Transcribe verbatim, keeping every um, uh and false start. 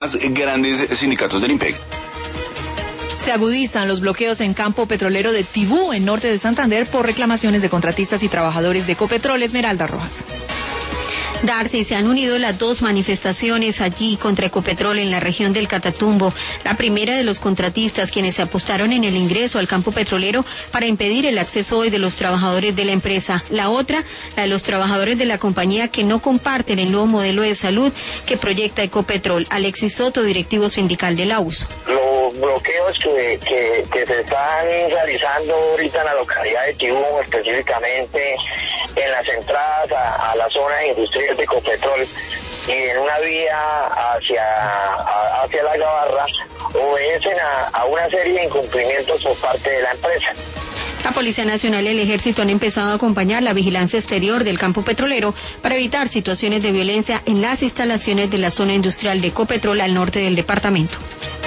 Los grandes sindicatos del IMPEC. Se agudizan los bloqueos en campo petrolero de Tibú, en norte de Santander, por reclamaciones de contratistas y trabajadores de Ecopetrol. Esmeralda Rojas. Darcy, se han unido las dos manifestaciones allí contra Ecopetrol en la región del Catatumbo. La primera de los contratistas, quienes se apostaron en el ingreso al campo petrolero para impedir el acceso hoy de los trabajadores de la empresa. La otra, la de los trabajadores de la compañía que no comparten el nuevo modelo de salud que proyecta Ecopetrol. Alexis Soto, directivo sindical de la U S O. Los bloqueos que, que, que se están realizando ahorita en la localidad de Tibú, específicamente en las entradas a, a la zona industrial de Ecopetrol y en una vía hacia, a, hacia la Gabarra, obedecen a, a una serie de incumplimientos por parte de la empresa. La Policía Nacional y el Ejército han empezado a acompañar la vigilancia exterior del campo petrolero para evitar situaciones de violencia en las instalaciones de la zona industrial de Ecopetrol al norte del departamento.